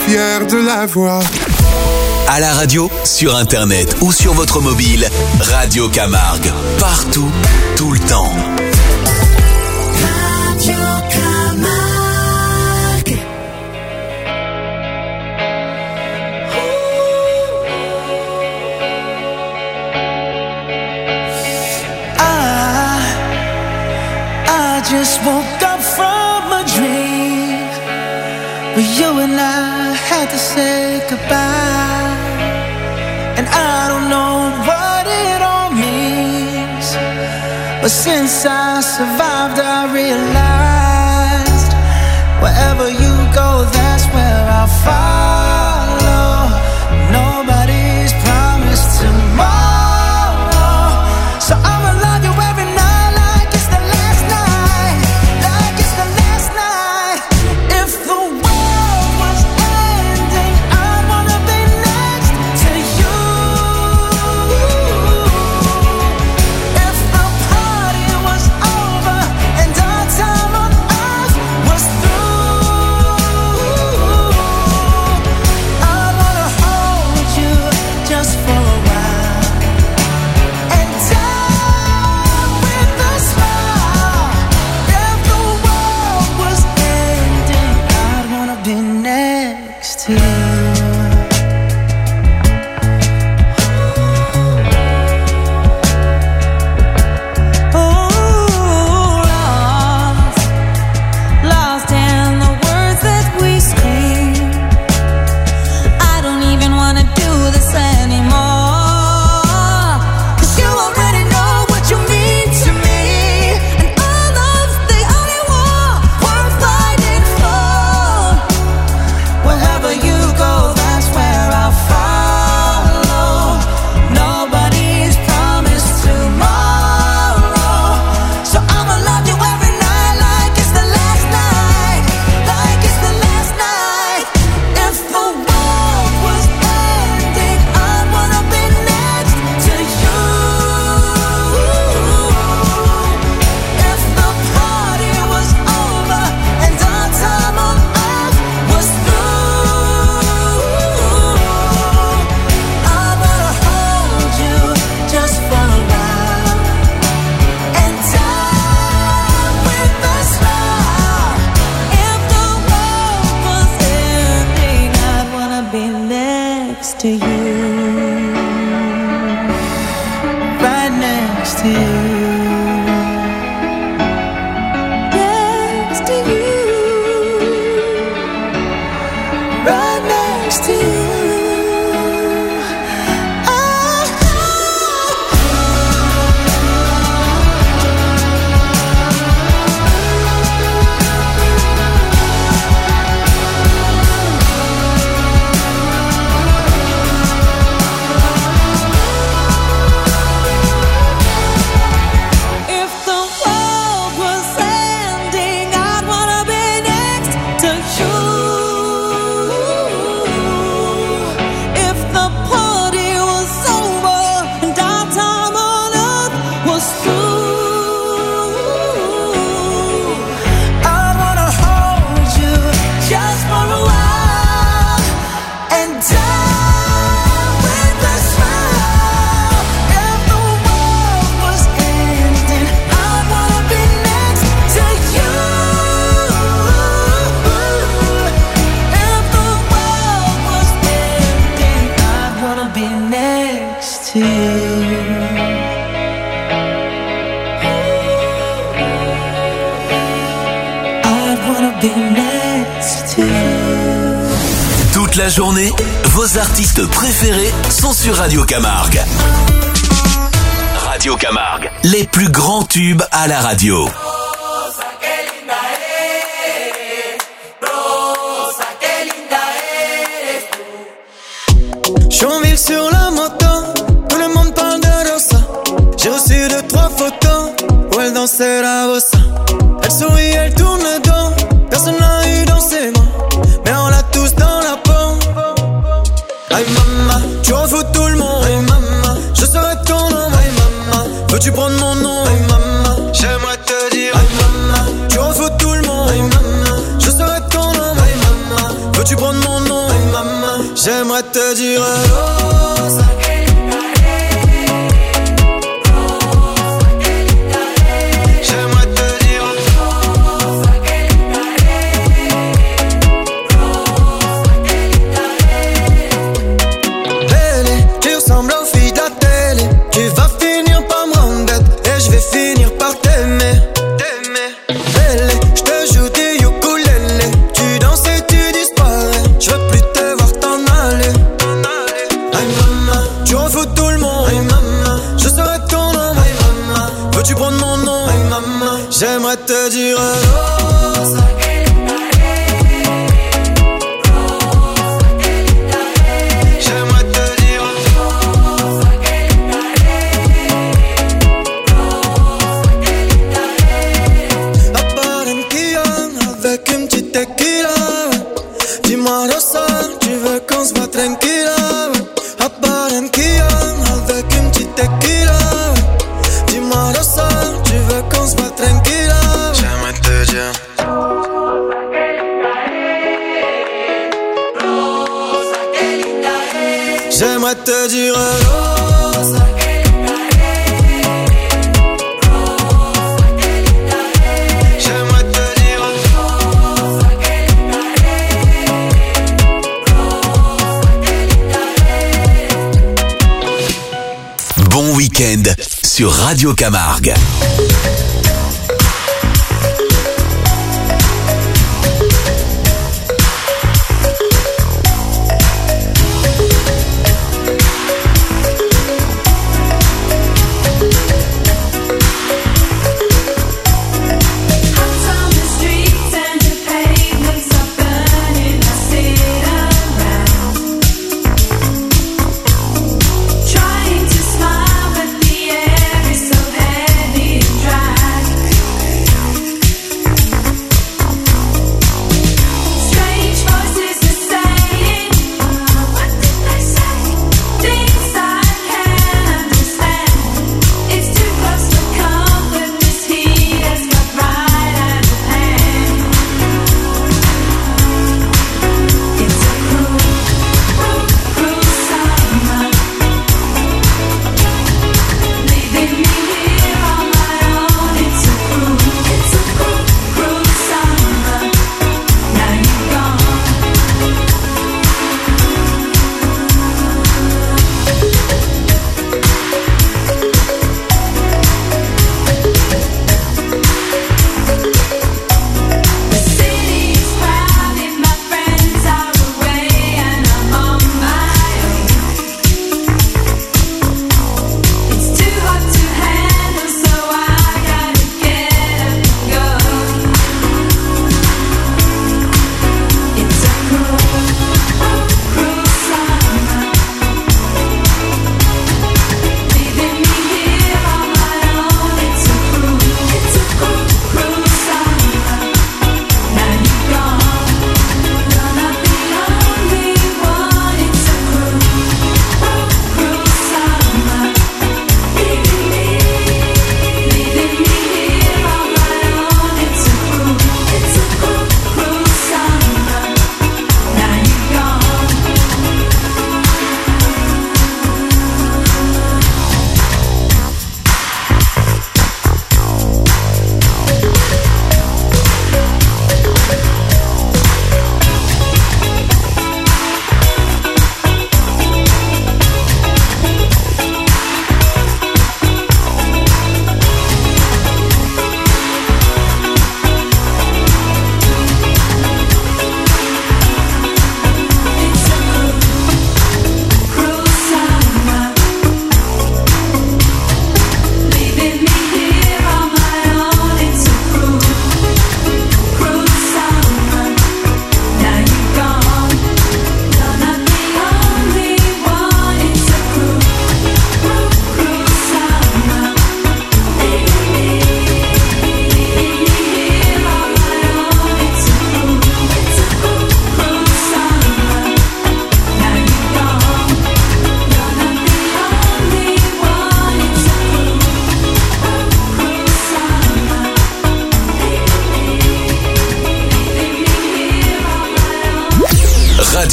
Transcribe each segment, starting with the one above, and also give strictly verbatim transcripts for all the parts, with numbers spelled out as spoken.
fier de l'avoir. À la radio, sur internet ou sur votre mobile, Radio Camargue. Partout, tout le temps. Radio Camargue. I, I just woke up from a dream where you and I had to say goodbye. And I don't know what it all means, but since I survived I realized wherever you go, that's where I'll follow. Nobody's promised tomorrow, so I'ma love you every night like it's the last night, like it's the last night. If the world was ending, I'd wanna be next to you. If the party was over and our time on earth was through, I'd wanna hold you just for a while and die with a smile. If the world was ending, I'd wanna be next to you. Lost, lost in the words that we scream. I don't even wanna do this anymore, 'cause you already know what you mean to me, and all love's the only war worth fighting for. Wherever you go, that's where I'll follow. Nobody's promised tomorrow, so I'ma love you every night like it's the last night, like it's the last night. If the world was ending, I'd wanna be next to you. If the party was over and our time on earth was through, I wanna hold you just for a while and die with a smile. If the world was ending, I'd wanna be next to you, right next to you, next to you, right next to you. Ah, if the world was ending, I'd wanna be next to you. If the party was over and our time on earth was through, I wanna hold you just for a while and die with a smile. If the world was ending, I'd wanna be next to you. If the world was ending, I'd wanna be next to you. I'd wanna be next to you. Toute la journée, vos artistes préférés sont sur Radio Camargue. Radio Camargue, les plus grands tubes à la radio. Chonville sur la moto, tout le monde parle de Rosa. J'ai reçu deux, trois photos où elle dansait la bossa. Elle sourit, elle tourne le dos, personne n'a eu dans ses mains, mais on l'a tous dans la peau. Aïe maman, tu en fous tout le monde. Aïe maman, je serai ton nom. Aïe maman, veux-tu prendre mon nom? Aïe maman, j'aimerais te dire. Aïe maman, tu en fous tout le monde. Aïe maman, je serai ton nom. Aïe maman, veux-tu prendre mon nom? Aïe J'aimerais te dire Rosa. J'aimerais te dire Rosa. Belle, tu ressembles aux filles de la télé. Tu vas finir par me rendre bête et je vais finir par t'aimer. Belle, je te joue des ukulélé. Tu danses et tu disparais. Je veux plus te voir t'en aller. Aïe maman, tu en fous tout le monde. Aïe maman, je serai ton homme. Aïe maman, veux-tu prendre mon nom? Aïe maman, j'aimerais te dire Rosa. J'aimerais te dire Rosa. La Barranquilla avec une petite tequila. Dis-moi Rosa, tu veux qu'on se voit tranquilla. La Barranquilla avec une petite tequila. Dis-moi Rosa, tu veux qu'on se voit tranquilla. J'aimerais te dire J'aimerais te dire Rosa. J'aimerais te dire Rosa. Bon week-end sur Radio Camargue. Trying to smile, but the air is so heavy and dry.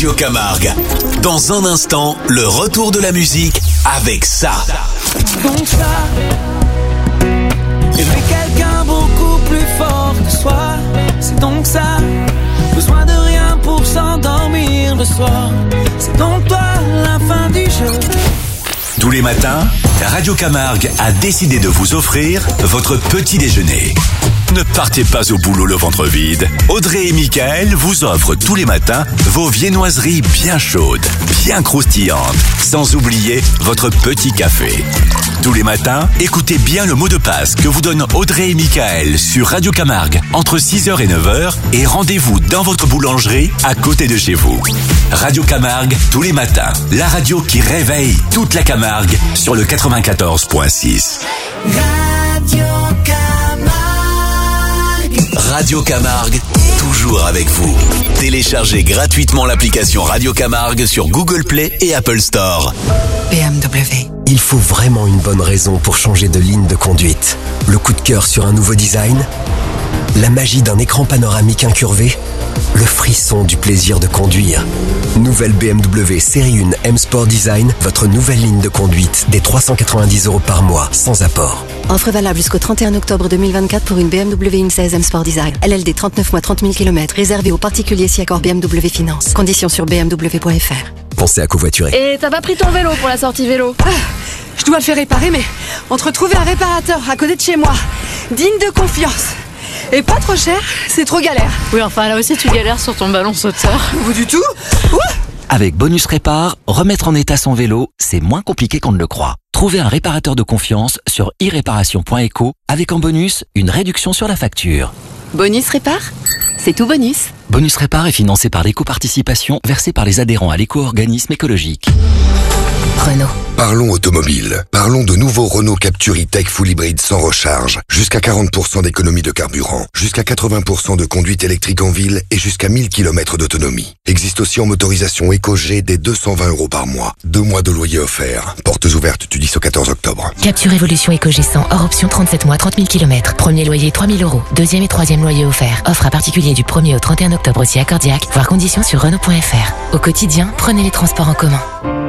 Radio Camargue. Dans un instant, le retour de la musique avec ça. Donc ça, aimer quelqu'un beaucoup plus fort que soi, c'est donc ça. Besoin de rien pour s'endormir le soir, c'est donc toi la fin du jeu. Tous les matins, Radio Camargue a décidé de vous offrir votre petit déjeuner. Ne partez pas au boulot le ventre vide. Audrey et Michael vous offrent tous les matins vos viennoiseries bien chaudes, bien croustillantes, sans oublier votre petit café. Tous les matins, écoutez bien le mot de passe que vous donnent Audrey et Michael sur Radio Camargue entre six heures et neuf heures et rendez-vous dans votre boulangerie à côté de chez vous. Radio Camargue, tous les matins, la radio qui réveille toute la Camargue sur le quatre-vingt-quatorze virgule six. Radio Camargue. Radio Camargue, toujours avec vous. Téléchargez gratuitement l'application Radio Camargue sur Google Play et Apple Store. B M W. Il faut vraiment une bonne raison pour changer de ligne de conduite. Le coup de cœur sur un nouveau design, la magie d'un écran panoramique incurvé, le frisson du plaisir de conduire. Nouvelle B M W Série un M Sport Design, votre nouvelle ligne de conduite, des trois cent quatre-vingt-dix euros par mois, sans apport. Offre valable jusqu'au trente et un octobre deux mille vingt-quatre pour une B M W X seize M Sport Design. L L D trente-neuf mois trente mille kilomètres, réservé aux particuliers si accord B M W Finance. Conditions sur b m w point f r. Pensez à covoiturer. Et t'as pas pris ton vélo pour la sortie vélo? Ah, je dois le faire réparer, mais entre trouver un réparateur à côté de chez moi, digne de confiance, et pas trop cher, c'est trop galère. Oui, enfin là aussi tu galères sur ton ballon sauteur. Pas du tout. Ouh. Avec Bonus Répar, remettre en état son vélo, c'est moins compliqué qu'on ne le croit. Trouvez un réparateur de confiance sur i réparation point eco avec en bonus une réduction sur la facture. Bonus Répar, c'est tout bonus. Bonus Répar est financé par l'éco-participation versée par les adhérents à l'éco-organisme écologique. Renault. Parlons automobile. Parlons de nouveaux Renault Captur E-Tech Full Hybride sans recharge. Jusqu'à quarante pour cent d'économie de carburant, jusqu'à quatre-vingts pour cent de conduite électrique en ville et jusqu'à mille kilomètres d'autonomie. Existe aussi en motorisation Eco-G dès deux cent vingt euros par mois. Deux mois de loyer offert. Portes ouvertes du dix au quatorze octobre. Capture Evolution Eco-G cent hors option trente-sept mois, trente mille kilomètres. Premier loyer trois mille euros. Deuxième et troisième loyer offert. Offre à particulier du premier au trente et un octobre aussi à Cordiac. Voir conditions sur Renault point f r. Au quotidien, prenez les transports en commun.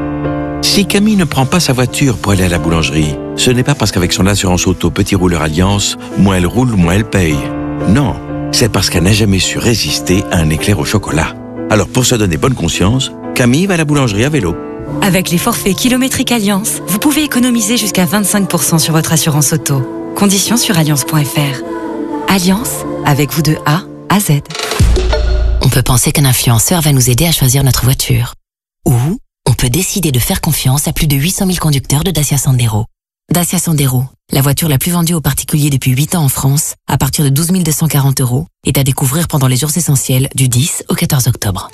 Si Camille ne prend pas sa voiture pour aller à la boulangerie, ce n'est pas parce qu'avec son assurance auto Petit Rouleur Alliance, moins elle roule, moins elle paye. Non, c'est parce qu'elle n'a jamais su résister à un éclair au chocolat. Alors pour se donner bonne conscience, Camille va à la boulangerie à vélo. Avec les forfaits kilométriques Alliance, vous pouvez économiser jusqu'à vingt-cinq pour cent sur votre assurance auto. Conditions sur alliance point f r. Alliance, avec vous de A à Z. On peut penser qu'un influenceur va nous aider à choisir notre voiture. Ou on peut décider de faire confiance à plus de huit cent mille conducteurs de Dacia Sandero. Dacia Sandero, la voiture la plus vendue aux particuliers depuis huit ans en France, à partir de douze mille deux cent quarante euros, est à découvrir pendant les jours essentiels du dix au quatorze octobre.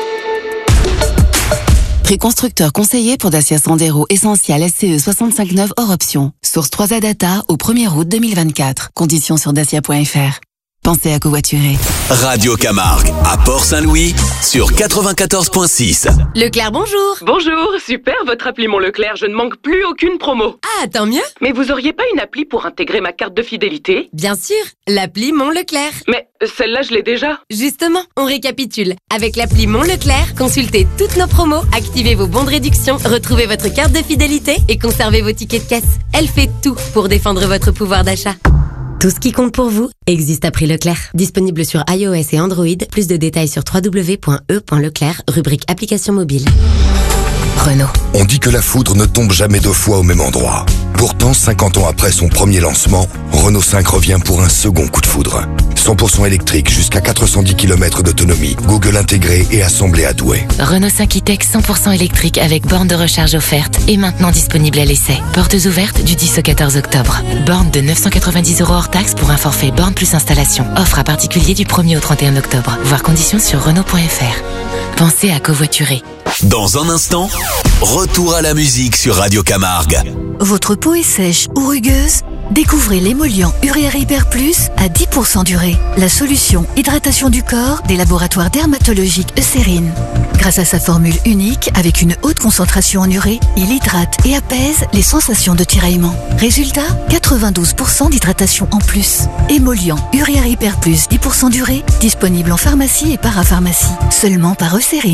Prix constructeur conseillé pour Dacia Sandero Essential S C E soixante-cinq neuf hors option. Source trois A Data au premier août deux mille vingt-quatre. Conditions sur dacia point f r. Pensez à covoiturer. Radio Camargue, à Port-Saint-Louis, sur quatre-vingt-quatorze virgule six. Leclerc, bonjour. Bonjour, super votre appli Mon Leclerc, je ne manque plus aucune promo. Ah, tant mieux. Mais vous auriez pas une appli pour intégrer ma carte de fidélité? Bien sûr, l'appli Mon Leclerc. Mais celle-là, je l'ai déjà. Justement, on récapitule. Avec l'appli Mon Leclerc, consultez toutes nos promos, activez vos bons de réduction, retrouvez votre carte de fidélité et conservez vos tickets de caisse. Elle fait tout pour défendre votre pouvoir d'achat. Tout ce qui compte pour vous existe à prix Leclerc. Disponible sur iOS et Android. Plus de détails sur w w w point e point leclerc, rubrique application mobile. Renault. On dit que la foudre ne tombe jamais deux fois au même endroit. Pourtant, cinquante ans après son premier lancement, Renault cinq revient pour un second coup de foudre. cent pour cent électrique jusqu'à quatre cent dix kilomètres d'autonomie, Google intégré et assemblé à Douai. Renault cinq E-Tech cent pour cent électrique avec borne de recharge offerte et maintenant disponible à l'essai. Portes ouvertes du dix au quatorze octobre. Borne de neuf cent quatre-vingt-dix euros hors taxe pour un forfait borne plus installation. Offre à particulier du premier au trente et un octobre. Voir conditions sur Renault point f r. Pensez à covoiturer. Dans un instant, retour à la musique sur Radio Camargue. Votre peau est sèche ou rugueuse? Découvrez l'émollient Uréa Hyper Plus à dix pour cent d'urée. La solution hydratation du corps des laboratoires dermatologiques Eucérine. Grâce à sa formule unique, avec une haute concentration en urée, il hydrate et apaise les sensations de tiraillement. Résultat, quatre-vingt-douze pour cent d'hydratation en plus. Émollient Uréa Hyper Plus dix pour cent d'urée, disponible en pharmacie et parapharmacie. Seulement par Eucérine.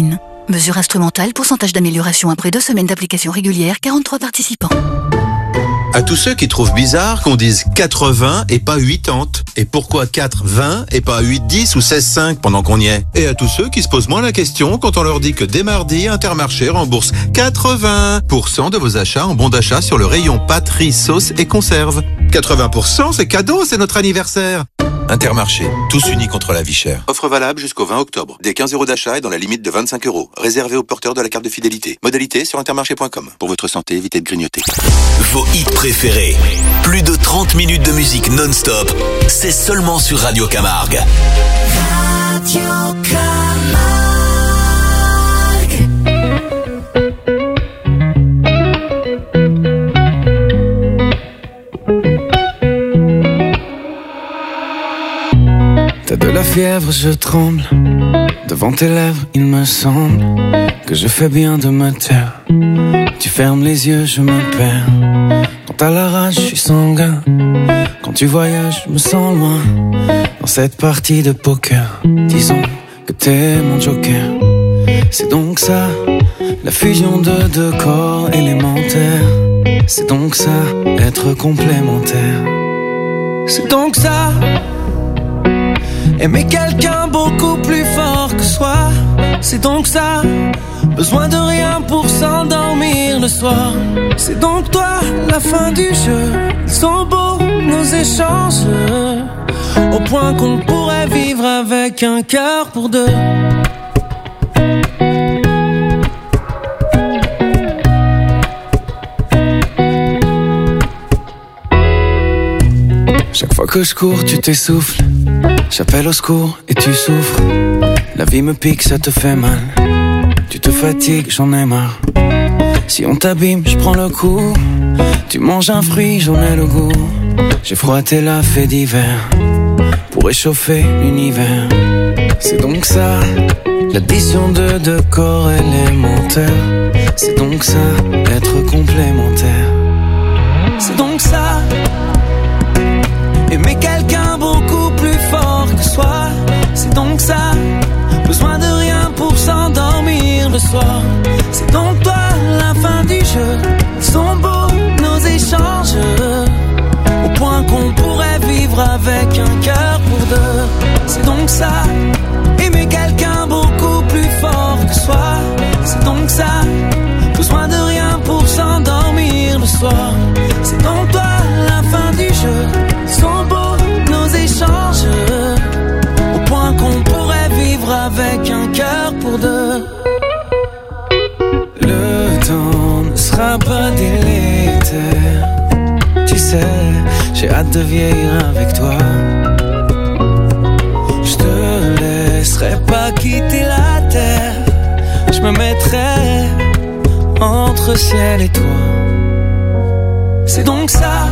Mesure instrumentale, pourcentage d'amélioration après deux semaines d'application régulière, quarante-trois participants. À tous ceux qui trouvent bizarre qu'on dise quatre-vingts et pas quatre-vingts. Et pourquoi quatre vingt et pas huit dix ou seize cinq pendant qu'on y est? Et à tous ceux qui se posent moins la question quand on leur dit que dès mardi, Intermarché rembourse quatre-vingts pour cent de vos achats en bon d'achat sur le rayon pâtes, riz, sauce et conserve. quatre-vingts pour cent, c'est cadeau, c'est notre anniversaire. Intermarché, tous unis contre la vie chère. Offre valable jusqu'au vingt octobre. Des quinze euros d'achat et dans la limite de vingt-cinq euros. Réservé aux porteurs de la carte de fidélité. Modalité sur intermarché point com. Pour votre santé, évitez de grignoter. Vos hits préférés. Plus de trente minutes de musique non-stop. C'est seulement sur Radio Camargue. Radio Camargue. T'as de la fièvre, je tremble. Devant tes lèvres, il me semble que je fais bien de me taire. Tu fermes les yeux, je me perds. Quand t'as la rage, je suis sanguin. Quand tu voyages, je me sens loin. Dans cette partie de poker, disons que t'es mon joker. C'est donc ça, la fusion de deux corps élémentaires. C'est donc ça, être complémentaire. C'est donc ça, aimer quelqu'un beaucoup plus fort que soi. C'est donc ça, besoin de rien pour s'endormir le soir. C'est donc toi, la fin du jeu. Ils sont beaux nos échanges, au point qu'on pourrait vivre avec un cœur pour deux. Chaque fois que je cours, tu t'essouffles. J'appelle au secours et tu souffres. La vie me pique, ça te fait mal. Tu te fatigues, j'en ai marre. Si on t'abîme, je prends le coup. Tu manges un fruit, j'en ai le goût. J'ai froissé la fée d'hiver pour réchauffer l'univers. C'est donc ça, l'addition de deux corps élémentaires. C'est donc ça, être complémentaire. C'est donc ça, aimer quelqu'un beaucoup plus fort que soi. C'est donc ça, besoin de rien pour s'endormir le soir. C'est donc toi, la fin du jeu. Ils sont beaux nos échanges, au point qu'on pourrait vivre avec un cœur pour deux. C'est donc ça, aimer quelqu'un beaucoup plus fort que soi. C'est donc ça, besoin de rien pour s'endormir le soir. C'est donc toi, la fin du jeu. Ils sont beaux nos échanges, au point qu'on pourrait vivre avec un cœur pour deux. Le temps ne sera pas délétère. Tu sais, j'ai hâte de vieillir avec toi. Je te laisserai pas quitter la terre. Je me mettrai entre ciel et toi. C'est donc ça,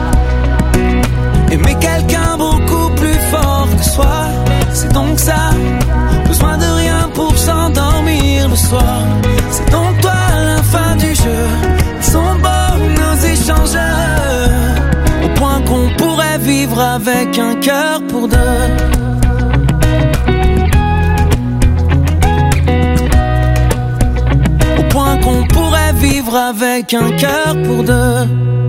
aimer quelqu'un beaucoup plus fort que soi. C'est donc ça, besoin de rien pour s'endormir le soir. C'est donc toi, la fin du jeu. Ils sont beaux nos échanges, au point qu'on pourrait vivre avec un cœur pour deux. Au point qu'on pourrait vivre avec un cœur pour deux.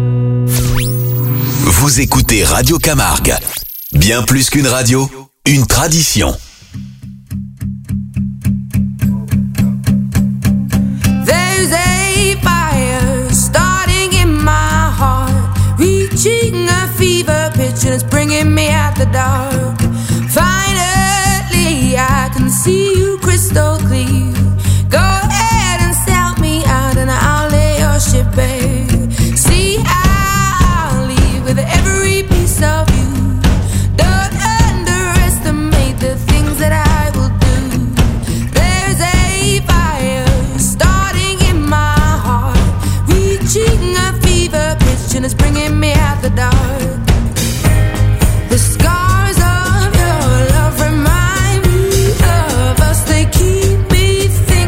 Vous écoutez Radio Camargue. Bien plus qu'une radio, une tradition. There's a fire starting in my heart, reaching a fever pitch and it's bringing me out the dark. Finally, I can see you crystal clear. Go ahead and sell me out and I'll lay your ship bare. See, I'll leave with every piece of you. Don't underestimate the things that I will do. There's a fire starting in my heart, reaching a fever pitch and it's bringing me out the dark. The scars of your love remind me of us. They keep me thinking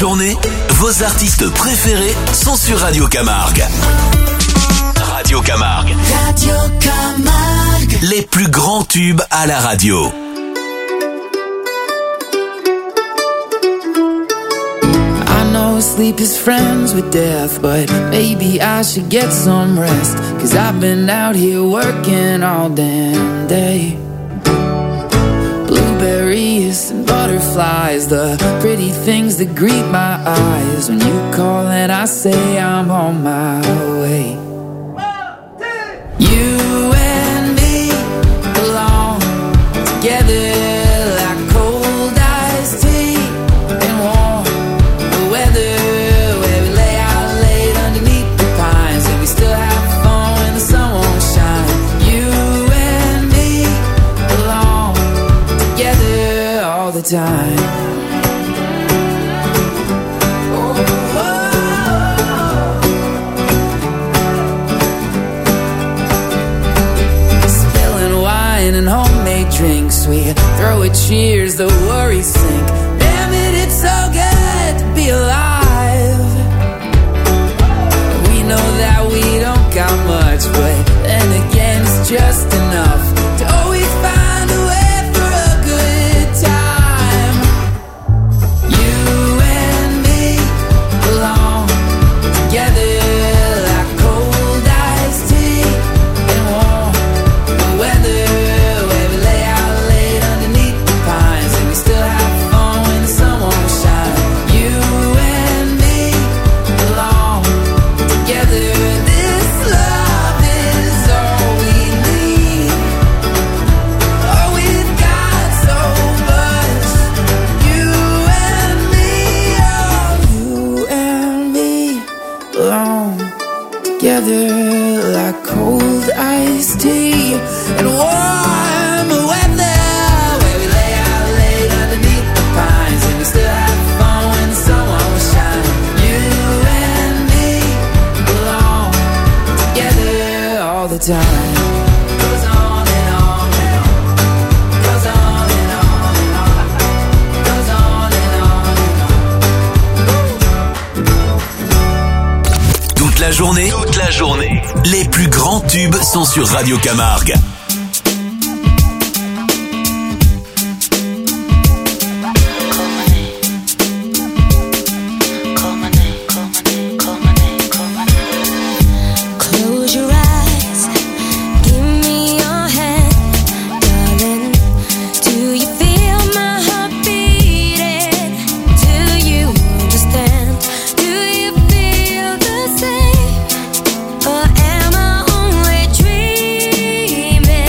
journée, vos artistes préférés sont sur Radio Camargue. Radio Camargue. Radio Camargue. Les plus grands tubes à la radio. I know sleep is friends with death, but maybe I should get some rest, 'cause I've been out here working all damn day. Blueberries and butterflies, the pretty things that greet my eyes when you call and I say I'm on my way. You and me belong together like cold iced tea and warm weather, where we lay out late underneath the pines and we still have fun when the sun won't shine. You and me belong together all the time. And homemade drinks, we throw a cheers, the worries sink. Damn it, it's so good to be alive. We know that we don't got much, but then again it's just enough to always find a way for a good time. You and me belong together like cold iced tea and warm weather. Together like cold iced tea and warm weather, where we lay out late underneath the pines and we still have fun when the sun won't shine. You and me belong together all the time. Goes on and on and on. Goes on and on and on. Goes on and on and on. Toute la journée, toute la journée, les plus grands tubes sont sur Radio Camargue. Close your eyes, give me your hand, darling. Do you feel my heart beating? Do you understand? Do you feel the same? Or am I only dreaming?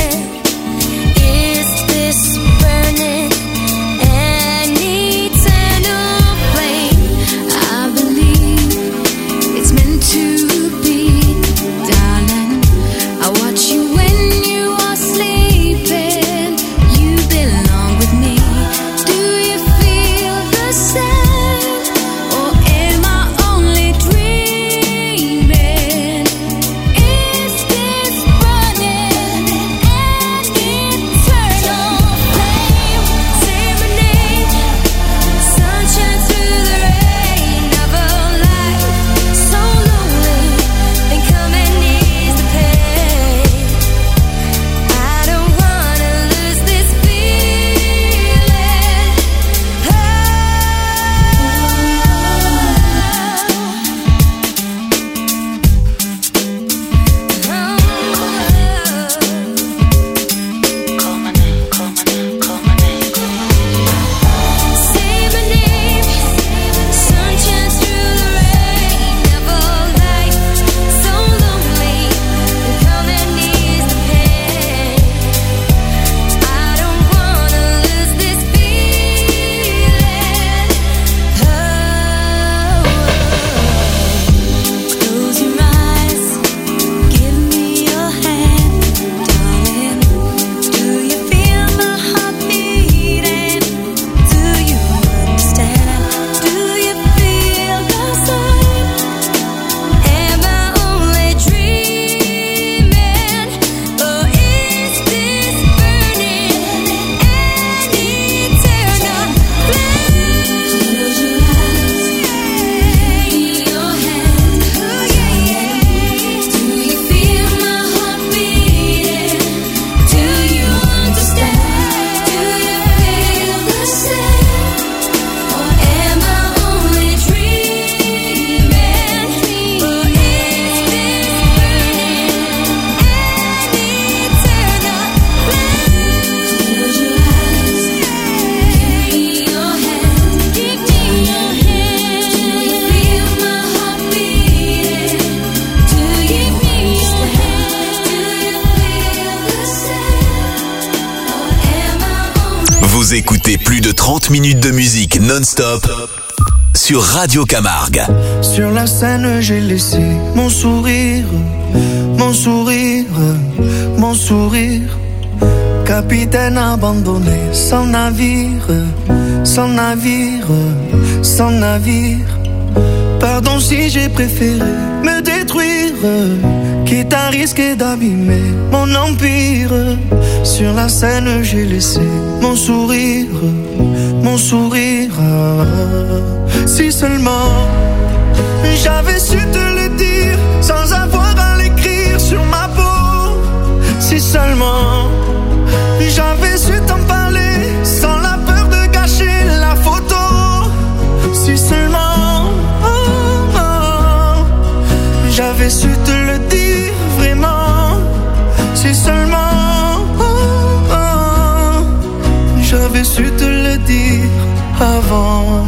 Vous écoutez plus de trente minutes de musique non-stop sur Radio Camargue. Sur la scène, j'ai laissé mon sourire, mon sourire, mon sourire. Capitaine abandonné, sans navire, sans navire, sans navire. Pardon si j'ai préféré me détruire, quitte à risquer d'abîmer mon empire. Sur la scène, j'ai laissé mon sourire, mon sourire. Si seulement j'avais su te le dire sans avoir à l'écrire sur ma peau. Si seulement j'avais su t'en parler sans la peur de gâcher la photo. Si seulement oh, oh, j'avais su te le dire vraiment. Si seulement oh, oh, j'avais su te le dire avant.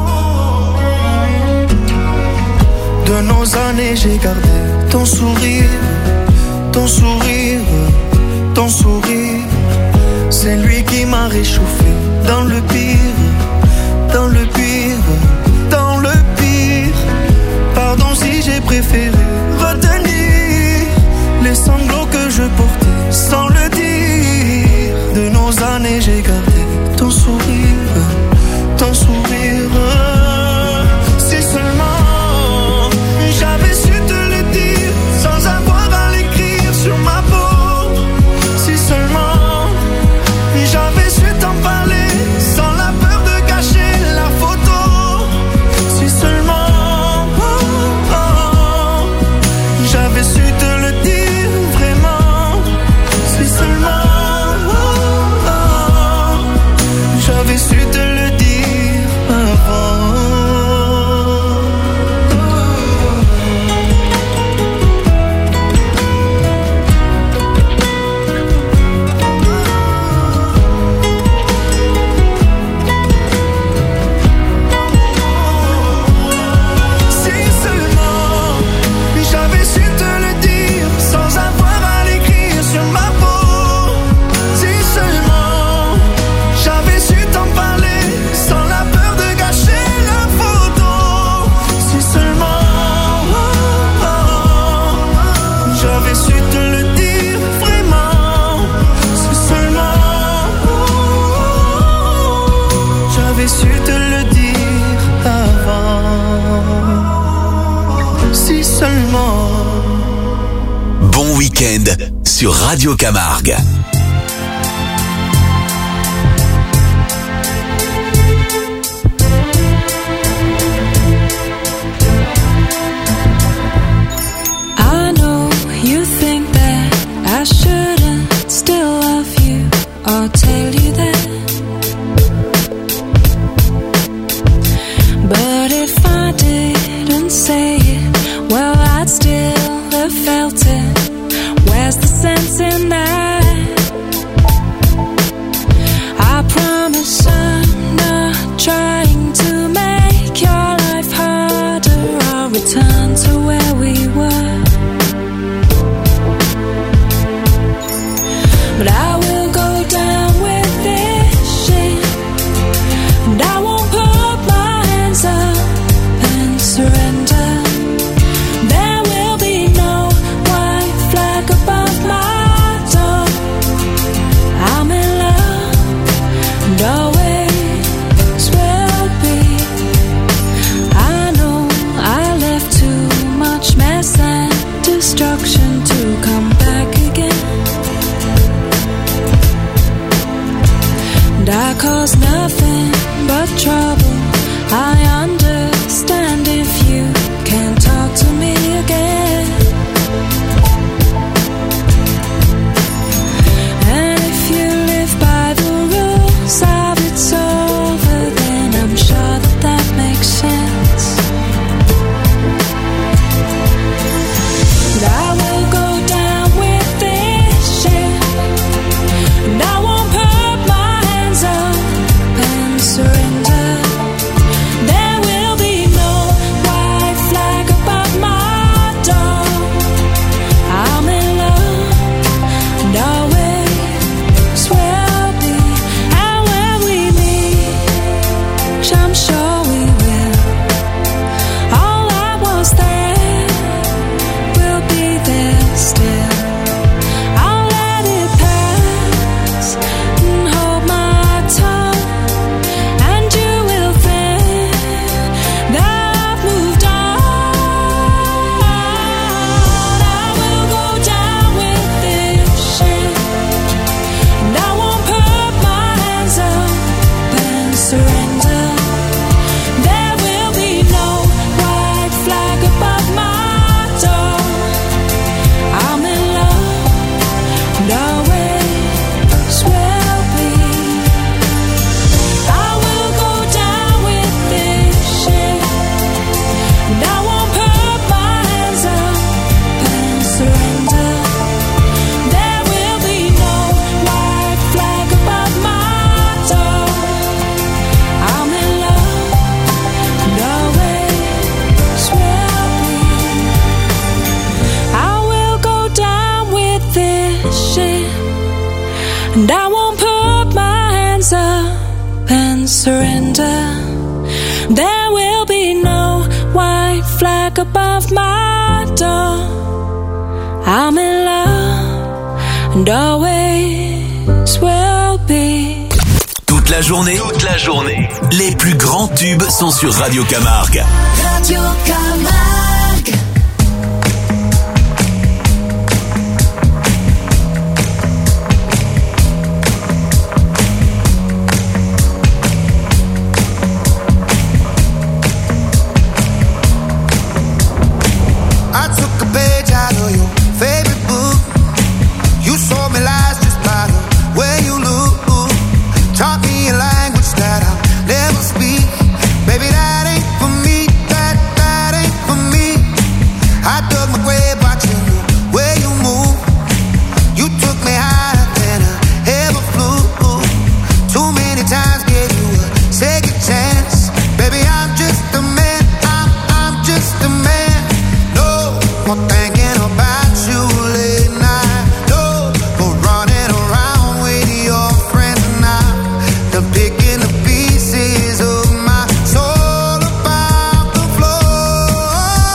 De nos années j'ai gardé ton sourire, ton sourire, ton sourire. C'est lui qui m'a réchauffé dans le pire, dans le pire, dans le pire. Pardon si j'ai préféré retenir les sanglots que je portais sans le dire. De nos années j'ai gardé ton sourire, ton sourire. Si seulement j'avais su te le dire sans avoir à l'écrire sur ma peau. Si seulement j'avais su t'en parler sans la peur de gâcher la photo. Si seulement oh, oh, j'avais su te le dire vraiment. Si seulement oh, oh, j'avais su te le dire avant. Bon week-end sur Radio Camargue. I know you think that I shouldn't still love you or tell you that. But if I didn't say it, well, I'd still have felt it. Where's the sense in that? I promise I'm not trying to make your life harder. I'll return to where we were. But I will go down with this shit, and I won't put my hands up and surrender. There will be no white flag above my door. I'm in love and always will be. I know I left too much mess and destruction to come back again. And I caused nothing but trouble. I understand if you can't talk to me again. And if you live by the rules of it's over, then I'm sure that that makes sense. And I will go down with this shit, and I won't put my hands up and surrender. There And I won't put my hands up and surrender. There will be no white flag above my door. I'm in love and always will be. Toute la journée, toute la journée, les plus grands tubes sont sur Radio Camargue. Radio Camargue. I took a page out of your favorite book. You sold me lies just by the way you look. Taught me a language that I'll never speak. Baby, that ain't for me. That, that ain't for me. I dug my grave watching the way you move. You took me higher than I ever flew. Too many times gave you a second chance. Baby, I'm just a man. I'm, I'm just a man. No more thinking about you late night. No more running around with your friends now. They're picking the pieces of my soul about the floor.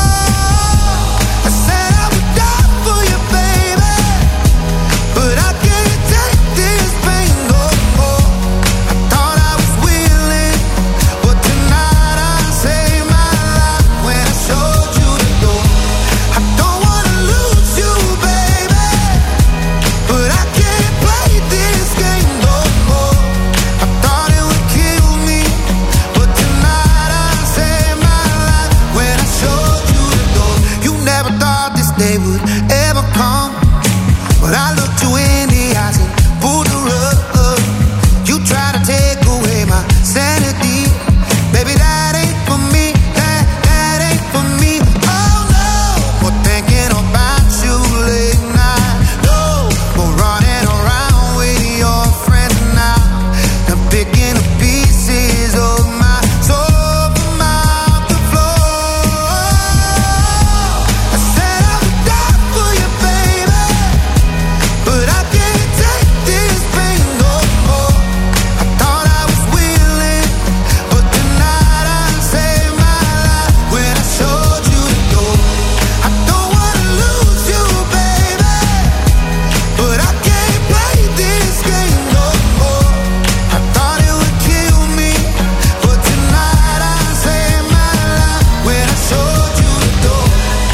I said I would die for you, baby, but I can't take this pain no more. I thought I was willing, but tonight I saved my life when I showed you the door. I don't wanna lose you, baby, but I can't play this game no more. I thought it would kill me, but tonight I saved my life when I showed you the door. You never thought this day would ever come, but I looked you in the eyes and pulled the rug. You tried to take away my sanity. Baby, that ain't for me. That, that ain't for me. Oh no, more thinking about you late night. No more running around with your friends now. They're picking the pieces of my soul from out the floor. I said I would die for you, baby, but I can't take this pain no more. I thought I was willing, but tonight I saved my life when I showed you the door. I don't wanna lose you, baby, but I can't play this game no more. I thought it would kill me, but tonight I saved my life when I showed you the door.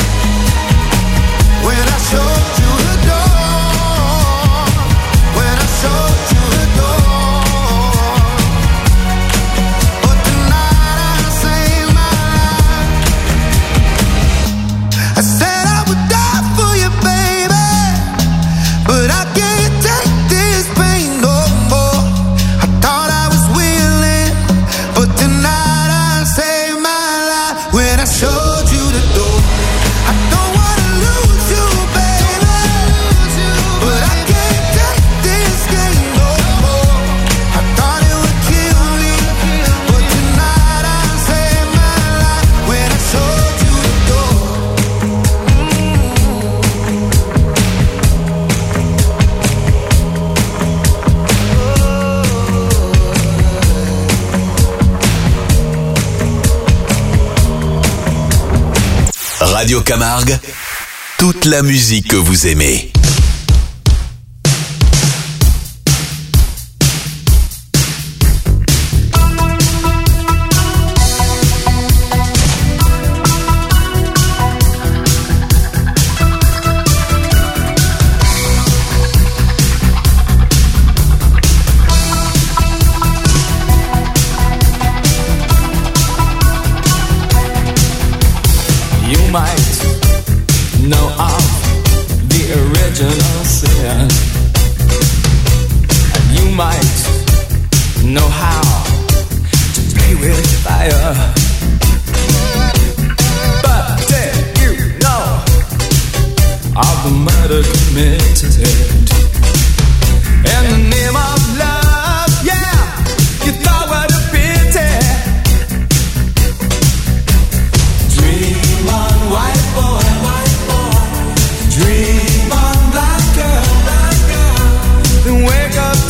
When I showed you the door. When I showed you the door. But tonight I saved my life. I said I would die for you, baby, but I can't take this pain no more. I thought I was willing, but tonight I saved my life when I showed you the door. I don't wanna lose you, baby, but I can't take this game no more. I thought it would kill me, but tonight I saved my life when I showed you the door. Radio Camargue, toute la musique que vous aimez. You might know of the original sin, and you might know how to play with fire. But did you know of the murder committed in the name of love? Yeah, you thought what a pity. Dream on, white boy, white boy. Dream on, black girl, black girl. Then wake up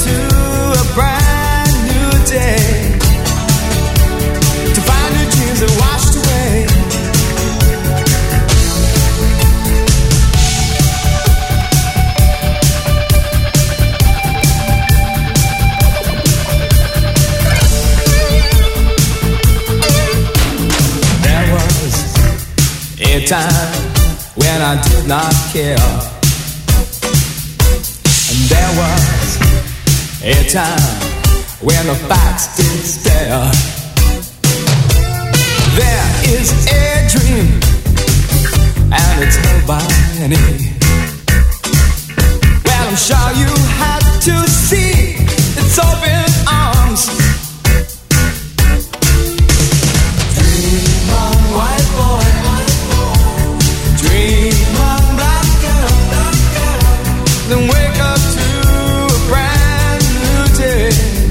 time when I did not care. And there was a time when the facts did stare. There is a dream, and it's held by any. Well, I'm sure you had to see its open arms. Dream on, white boy, dream on, black girl, then wake up to a brand new day,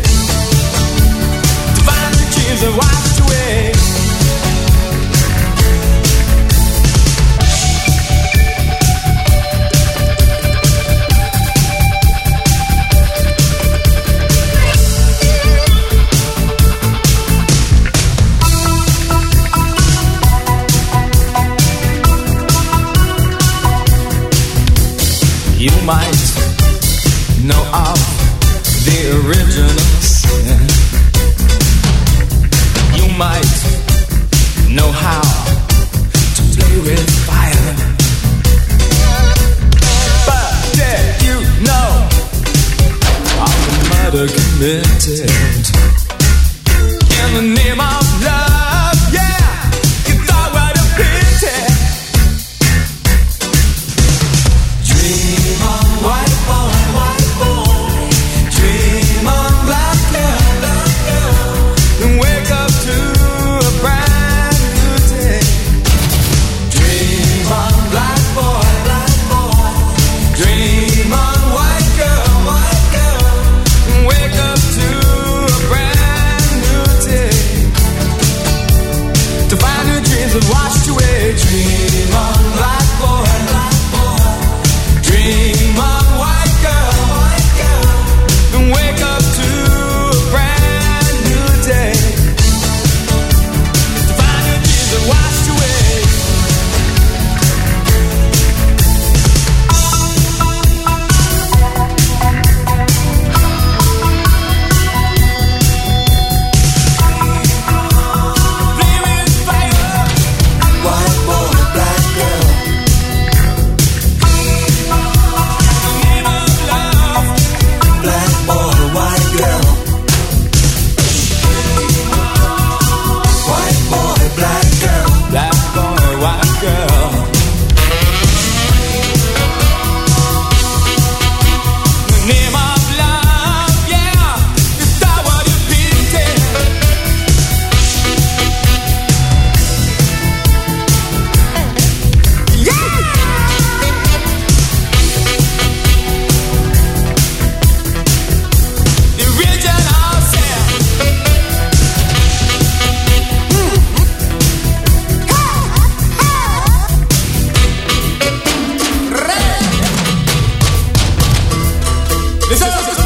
to find the dreams that washed away. You might know of the original sin. You might know how to play with fire. But did you know of the murder committed in the name of love? Yeah, you thought what a pity. Dream on, white boy, white boy. Dream on, black girl, black girl. Then wake up to a brand new day. Dream on, black boy, black boy. Dream on, white girl, white girl. Then wake up to a brand new day, to find your dreams that washed away. Dream on, black boy, black boy. Dream on, white girl, white girl, then wake up to a brand new day, to find your dreams that washed away. Flaming fire, white boy, black girl. Black boy, white girl. White boy, black girl. Black boy, white girl. The name of love, yeah. You thought what you pity. Yeah. The original sound. Listen, listen.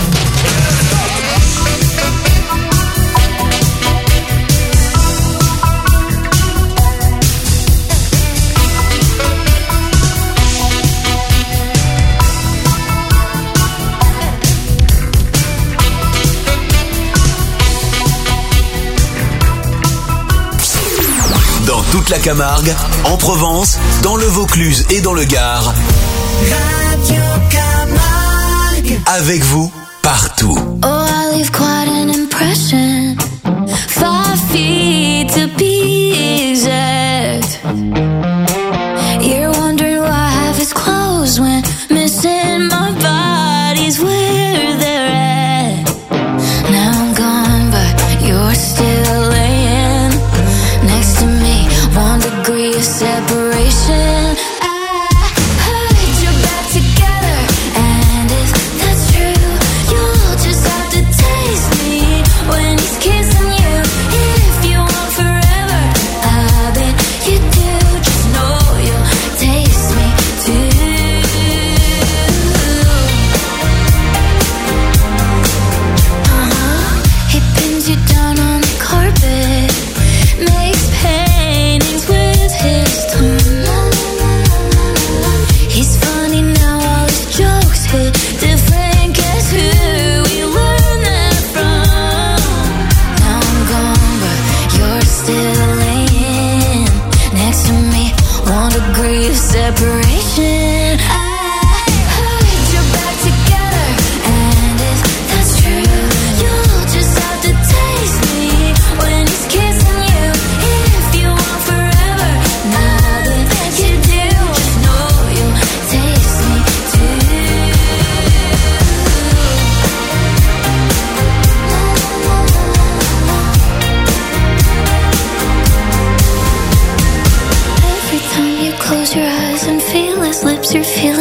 Dans toute la Camargue, en Provence, dans le Vaucluse et dans le Gard. Radio Camargue. Avec vous, partout. Oh, I leave quite an impression. Five feet to be exact. You're wondering why half is closed when missing my body's where they're at. Now I'm gone, but you're still laying next to me. One degree of separation. I heard you're back together, and if that's true, you'll just have to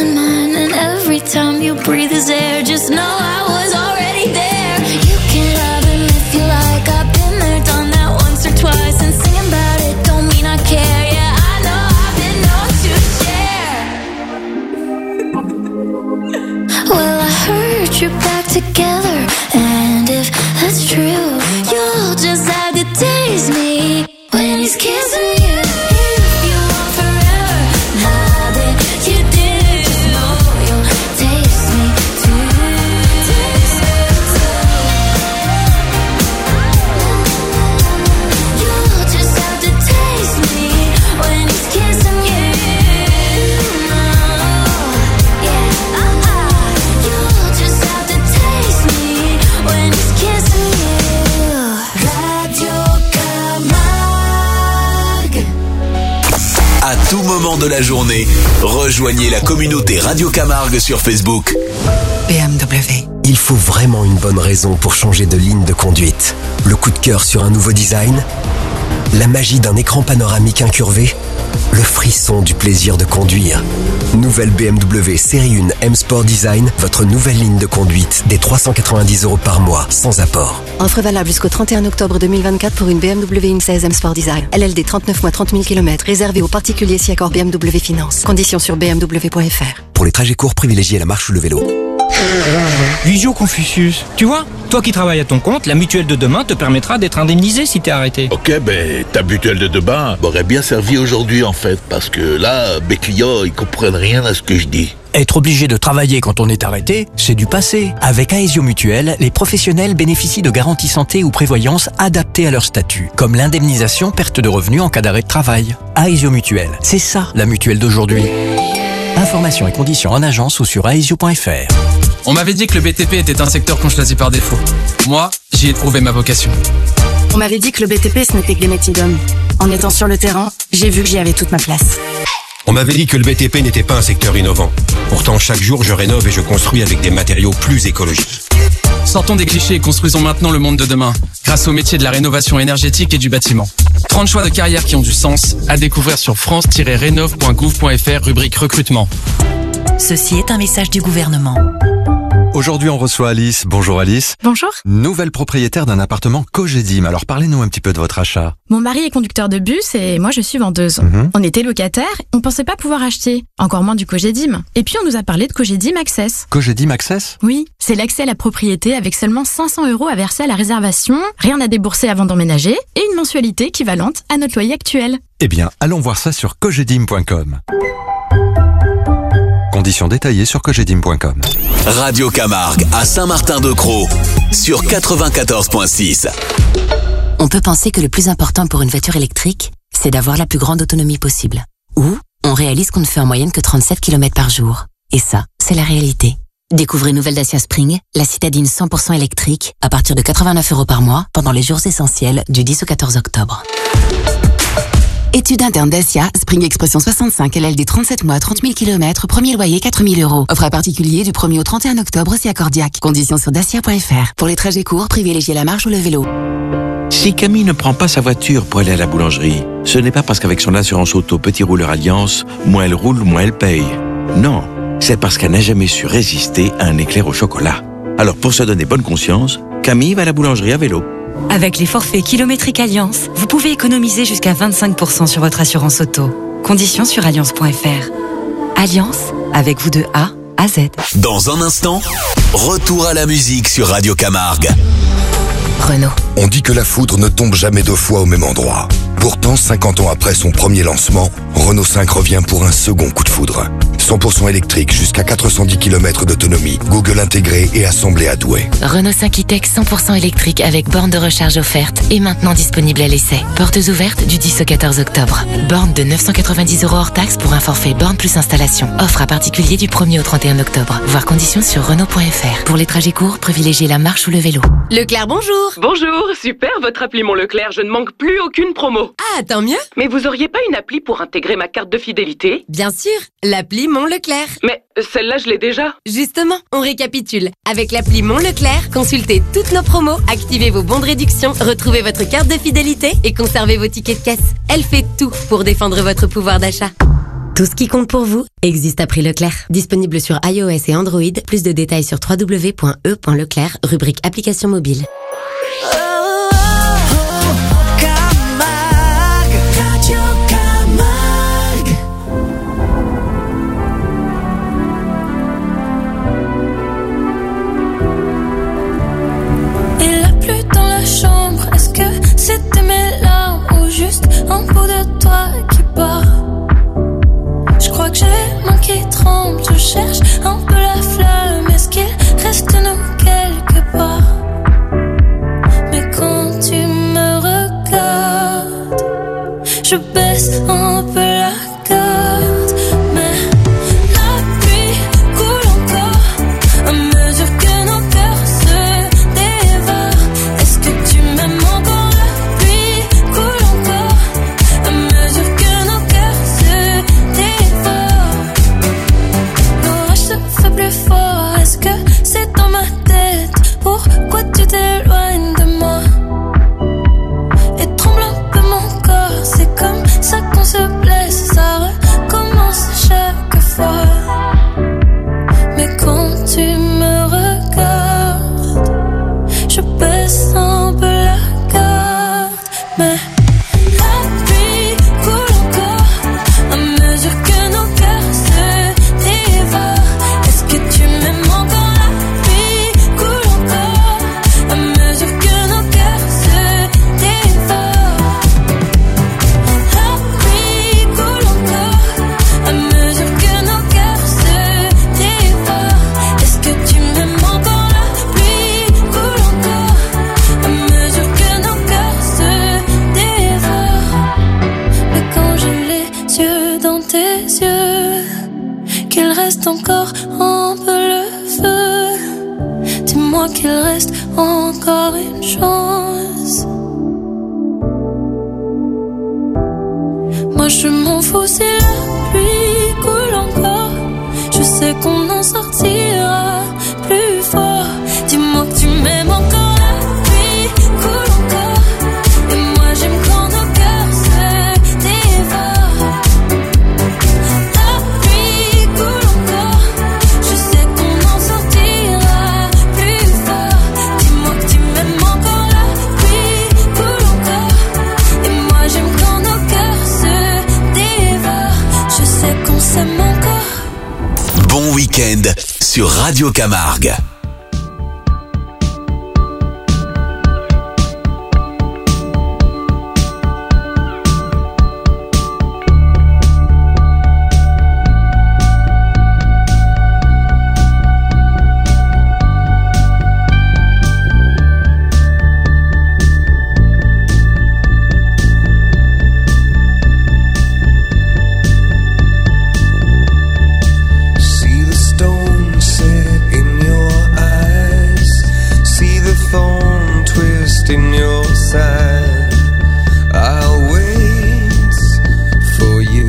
in mine, and every time you breathe his air, just know I was already there. You can love him if you like, I've been there, done that once or twice, and singing about it don't mean I care. Yeah, I know I've been known to share. Well, I heard you're back together, and if that's true, you'll just have to taste me when he's kissing you. If you want forever, now that you did, just know you'll taste me too. Taste me too. You'll just have to taste me when he's kissing you. Yeah, uh-uh. You'll just have to taste me when he's kissing you. Radio Camargue. À tout moment de la journée, rejoignez la communauté Radio Camargue sur Facebook. B M W. Il faut vraiment une bonne raison pour changer de ligne de conduite. Le coup de cœur sur un nouveau design, la magie d'un écran panoramique incurvé, le frisson du plaisir de conduire. Nouvelle B M W Série un M Sport Design, votre nouvelle ligne de conduite, des trois cent quatre-vingt-dix euros par mois, sans apport. Offre valable jusqu'au trente et un octobre deux mille vingt-quatre pour une B M W X seize M Sport Design. L L D trente-neuf mois trente mille kilomètres, réservé aux particuliers si accord B M W Finance. Conditions sur b m w point f r. Pour les trajets courts, privilégiez la marche ou le vélo. Visio Confucius. Tu vois, toi qui travailles à ton compte, la mutuelle de demain te permettra d'être indemnisé si t'es arrêté. Ok, ben ta mutuelle de demain m'aurait bien servi aujourd'hui en fait, parce que là, mes clients, ils comprennent rien à ce que je dis. Être obligé de travailler quand on est arrêté, c'est du passé. Avec Aesio Mutuelle, les professionnels bénéficient de garanties santé ou prévoyance adaptées à leur statut, comme l'indemnisation perte de revenus en cas d'arrêt de travail. Aesio Mutuelle, c'est ça la mutuelle d'aujourd'hui. Informations et conditions en agence ou sur aesio point f r. On m'avait dit que le B T P était un secteur qu'on choisit par défaut. Moi, j'y ai trouvé ma vocation. On m'avait dit que le B T P ce n'était que des métiers d'hommes. En étant sur le terrain, j'ai vu que j'y avais toute ma place. On m'avait dit que le B T P n'était pas un secteur innovant. Pourtant, chaque jour, je rénove et je construis avec des matériaux plus écologiques. Sortons des clichés et construisons maintenant le monde de demain, grâce au métier de la rénovation énergétique et du bâtiment. trente choix de carrière qui ont du sens, à découvrir sur france tiret rénov point gouv point f r, rubrique recrutement. Ceci est un message du gouvernement. Aujourd'hui, on reçoit Alice. Bonjour Alice. Bonjour. Nouvelle propriétaire d'un appartement Cogedim. Alors parlez-nous un petit peu de votre achat. Mon mari est conducteur de bus et moi je suis vendeuse. Mm-hmm. On était locataires, on pensait pas pouvoir acheter, encore moins du Cogedim. Et puis on nous a parlé de Cogedim Access. Cogedim Access ? Oui, c'est l'accès à la propriété avec seulement cinq cents euros à verser à la réservation, rien à débourser avant d'emménager et une mensualité équivalente à notre loyer actuel. Eh bien, allons voir ça sur cogedim point com. Conditions détaillées sur cogedim point com. Radio Camargue à Saint-Martin-de-Crau sur quatre-vingt-quatorze virgule six. On peut penser que le plus important pour une voiture électrique, c'est d'avoir la plus grande autonomie possible. Ou on réalise qu'on ne fait en moyenne que trente-sept kilomètres par jour. Et ça, c'est la réalité. Découvrez nouvelle Dacia Spring, la citadine cent pour cent électrique, à partir de quatre-vingt-neuf euros par mois pendant les jours essentiels du dix au quatorze octobre. Étude interne Dacia, Spring Expression soixante-cinq, L L D trente-sept mois, trente mille kilomètres, premier loyer quatre mille euros. Offre à particulier du premier au trente et un octobre si accordiaque. Conditions sur dacia point f r. Pour les trajets courts, privilégiez la marche ou le vélo. Si Camille ne prend pas sa voiture pour aller à la boulangerie, ce n'est pas parce qu'avec son assurance auto Petit Rouleur Alliance, moins elle roule, moins elle paye. Non, c'est parce qu'elle n'a jamais su résister à un éclair au chocolat. Alors pour se donner bonne conscience, Camille va à la boulangerie à vélo. Avec les forfaits kilométriques Alliance, vous pouvez économiser jusqu'à vingt-cinq pour cent sur votre assurance auto. Conditions sur alliance point f r. Alliance, avec vous de A à Z. Dans un instant, retour à la musique sur Radio Camargue. Renault. On dit que la foudre ne tombe jamais deux fois au même endroit. Pourtant, cinquante ans après son premier lancement, Renault cinq revient pour un second coup de foudre. cent pour cent électrique jusqu'à quatre cent dix kilomètres d'autonomie, Google intégré et assemblé à Douai. Renault cinq e-Tech cent pour cent électrique avec borne de recharge offerte et maintenant disponible à l'essai. Portes ouvertes du dix au quatorze octobre. Borne de neuf cent quatre-vingt-dix euros hors taxe pour un forfait borne plus installation. Offre à particulier du premier au trente et un octobre. Voir conditions sur renault point f r. Pour les trajets courts, privilégiez la marche ou le vélo. Leclerc, bonjour. Bonjour, super votre appli Mon Leclerc, je ne manque plus aucune promo. Ah, tant mieux. Mais vous auriez pas une appli pour intégrer ma carte de fidélité ? Bien sûr, l'appli Mon Leclerc. Mais celle-là, je l'ai déjà. Justement, on récapitule. Avec l'appli Mon Leclerc, consultez toutes nos promos, activez vos bons de réduction, retrouvez votre carte de fidélité et conservez vos tickets de caisse. Elle fait tout pour défendre votre pouvoir d'achat. Tout ce qui compte pour vous existe à prix Leclerc. Disponible sur iOS et Android. Plus de détails sur w w w point e point leclerc, rubrique application mobile. Il a plu dans la chambre. Est-ce que c'était mes larmes ou juste un bout de toi qui part? Je crois que j'ai manqué tremble. Je cherche un peu la flamme. Est-ce qu'il reste nous quelque part? Mais quand tu me regardes, je baisse un peu la garde. Mais la pluie coule encore à mesure que nos cœurs se dévorent. Est-ce que tu m'aimes encore? La pluie coule encore à mesure que nos cœurs se dévorent. L'orage se fait plus fort. Est-ce que c'est dans ma tête? Pourquoi tu t'éloignes de moi? Et tremble un peu mon corps. C'est comme ça qu'on se blesse. Ça recommence chaque fois. Mais quand tu me regardes, je baisse un peu la garde. Mais la pluie coule encore à mesure que nos cœurs se dévorent. Est-ce que tu m'aimes encore? La pluie coule encore à mesure que nos cœurs se dévorent. La pluie coule encore à mesure que nos cœurs se dévorent. Est-ce que tu m'aimes encore? La pluie coule encore à mesure que nos cœurs se dévorent. Mais quand j'ai les yeux dans tes yeux, qu'il reste encore un peu le feu, dis-moi qu'il reste encore une chance. Moi je m'en fous si la pluie coule encore. Je sais qu'on en sortira plus fort. Dis-moi que tu m'aimes encore. La pluie coule encore. Et moi j'aime quand nos cœurs se dévorent. La pluie coule encore. Je sais qu'on en sortira plus fort. Dis-moi que tu m'aimes encore. La pluie coule encore. Et moi j'aime quand nos cœurs se dévorent. Je sais qu'on s'aime encore. Bon week-end sur Radio Camargue. See the stone set in your eyes. See the thorn twist in your side. I'll wait for you.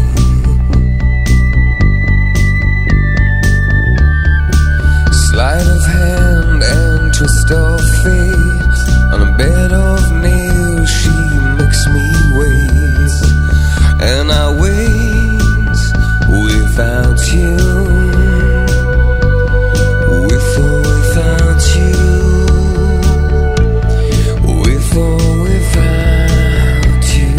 Sleight of hand and twist of fate. On a bed of nails she makes me wait. And I wait without you. With or without you. With or without you.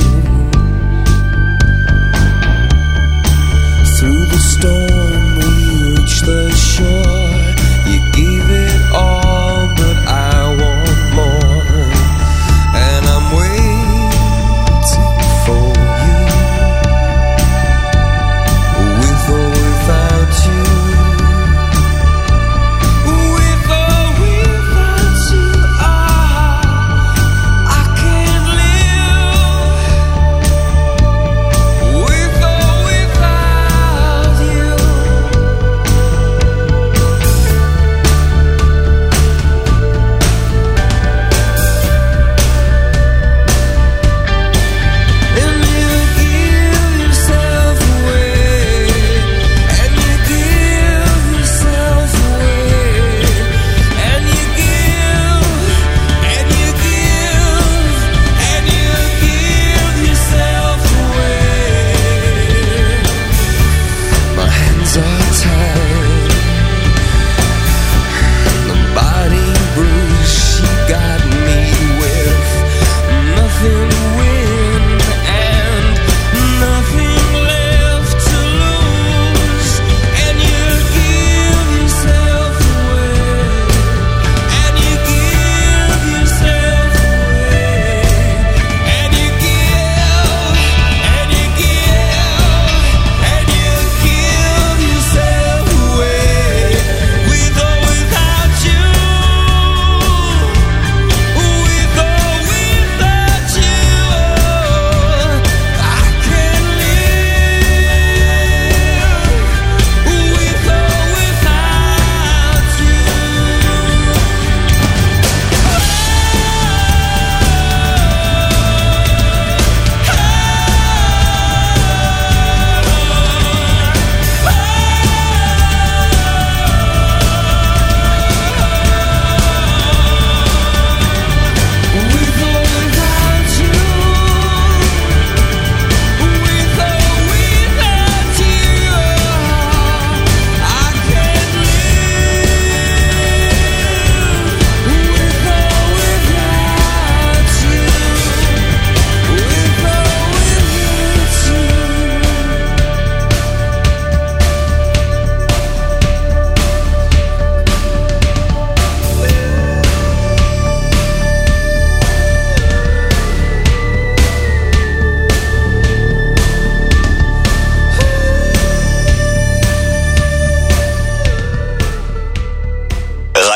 Through the storm we reach the shore. You gave it all but I want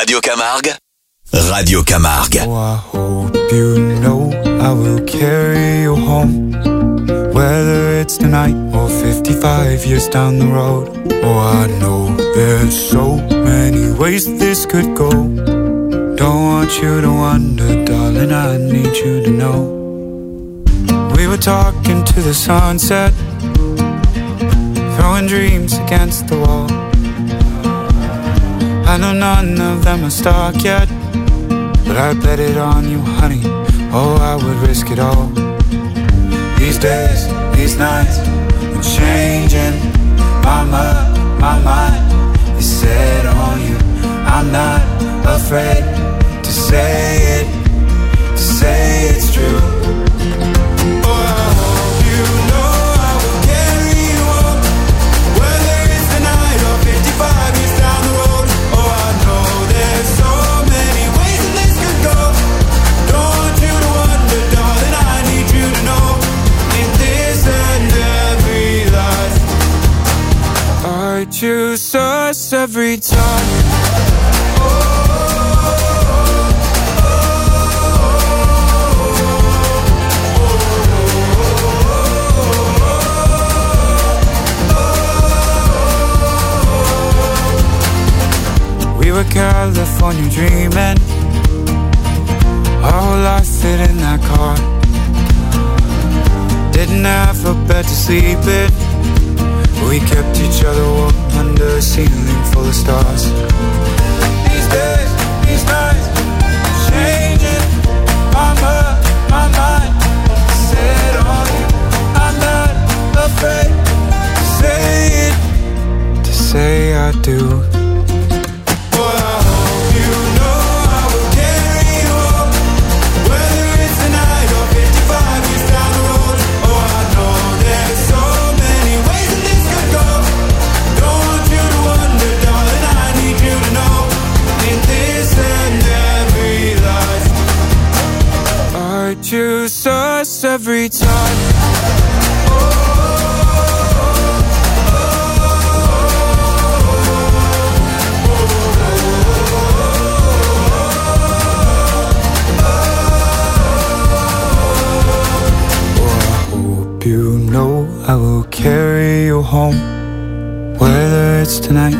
Radio Camargue, Radio Camargue. Oh, I hope you know I will carry you home, whether it's tonight or fifty-five years down the road. Oh, I know there's so many ways this could go. Don't want you to wonder, darling, I need you to know. We were talking to the sunset, throwing dreams against the wall. I know none of them are stuck yet, but I bet it on you, honey. Oh, I would risk it all. These days, these nights, I'm changing my mind, my mind is set on you. I'm not afraid to say it, to say it's true. I choose us every time. We were California dreaming, our whole life fit in that car. Didn't have a bed to sleep in, we kept each other warm under a ceiling full of stars. These days, these nights, changing my mind, my mind set on you. I'm not afraid to say it, to say I do. Choose us every time. You know I will carry you home, whether it's tonight